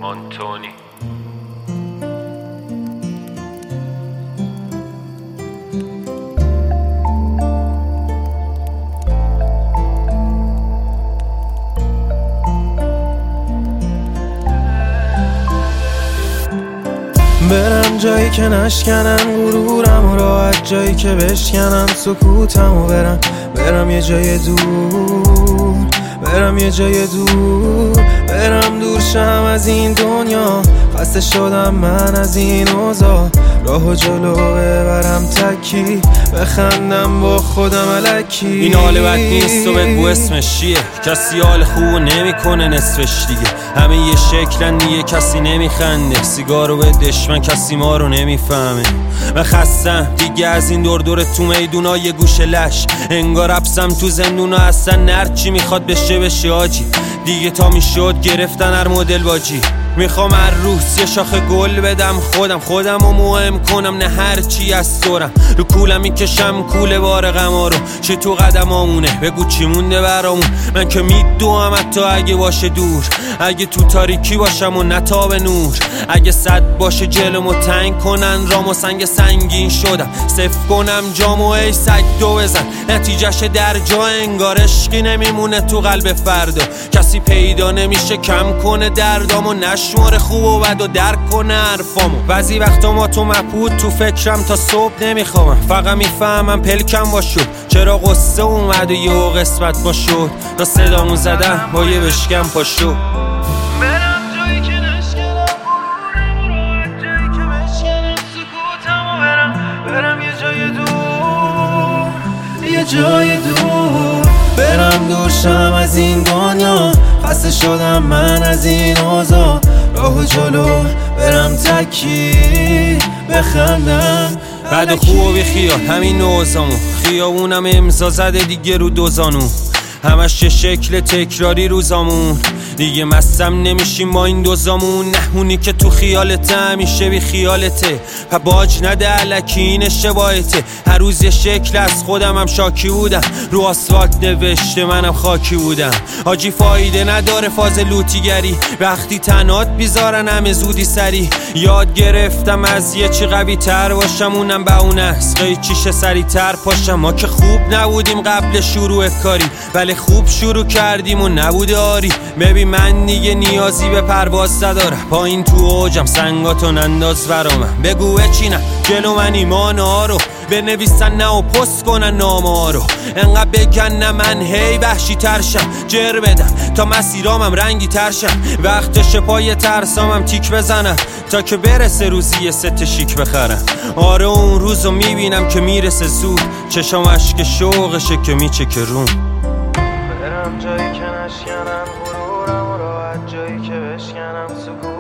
آنتونی. برم جایی که نشکنن غرورم، راحت جایی که بشکنم سکوتم، و برم یه جای دور، برم یه جای دور، برم دور شم از این دنیا. خسته شدم من از این اوضاع، راهو جلو ببرم تکی، بخندم با خودم الکی. این حال بد نیست و بگو اسمش چیه، کسی حال خوبو نمیکنه نصفش دیگه. همه یه شکلن دیگه، کسی نمیخنده، سیگارو به دشمن کسی ما رو نمیفهمه. من خستم دیگه از این دور تو میدونا، یه گوشه لش انگار رپسم تو زندونا. اصلا نرچی میخواد بشه آجی، دیگه تا میشد گرفتن هر مدل باجی. میخوام هر روز یه شاخه گل بدم، خودم رو مهم کنم، نه هرچی از دورم رو کولم میکشم کوله بار غما رو. چه تو قدمامونه بگو چی مونده برامون، من که میدوام حتی اگه باشه دور، اگه تو تاریکی باشم و نتاب نور، اگه صد باشه جلومو تنگ کنن رامو سنگ سنگین شدم، صف کنم جامو ای سگ دو بزن، نتیجهش در جا انگار عشقی نمیمونه تو قلب فردا. کسی پیدا نمیشه کم کنه دردامو، نشماره خوب و بد و درک کنه حرفامو. بعضی وقتا ما تو مبهوت تو فکرم تا صبح نمیخوامم، فقط میفهمم پلکم باشد چرا قصه اومد و یه قسمت باشد. تا صدامو زدم با یه بشکم پاشد. برم جایی که نشکنم غرورم، راحت جایی که بشکنم سکوتم، و برم یه جای دور، یه جای دور، برم دور شم از این دنیا. خسته شدم من از این اوضاع، راهو جلو برم تکی، بخندم بعد خوب و بیخیال همین اوضاعمون، خیابونم امضا زده دیگه رو دوزانو، همش یه شکل تکراری روزامون. دیگه مستم نمیشیم با این دوزامون، نهونی که تو خیالته همیشه بی خیالته، پا باج نده علکی این اشتباهته. هر روز یه شکل از خودم هم شاکی بودم، رو آسفالت نوشته منم خاکی بودم. حاجی فایده نداره فاز لوتیگری، وقتی تنات بیزارن همه زودی سری. یاد گرفتم از یه چی قوی تر باشم، اونم به اون است قیچیش سری تر پاشم. ما که خوب نبودیم قبل شروع کاری، ولی خوب شروع کردیم و نبوده آری. ببین من دیگه نیازی به پرواز ندارم، پایین تو اوجم سنگاتو ننداز برامم. بگو بچینم جلو من ایمان ها رو، بنویسن نه و پست کنن نامه ها رو، انقدر بگن من هی وحشی ترشم، جر بدم تا مسیرامم رنگی ترشم. وقتش پای ترسامم تیک بزنم تا که برسه روزی یه ست شیک بخرم. آره اون روزو میبینم که میرسه زود، چشام عشق شوقشه که میچکه روم. برم جایی که نشکنم غرورم، راحت جایی که بشکنم سکوتم.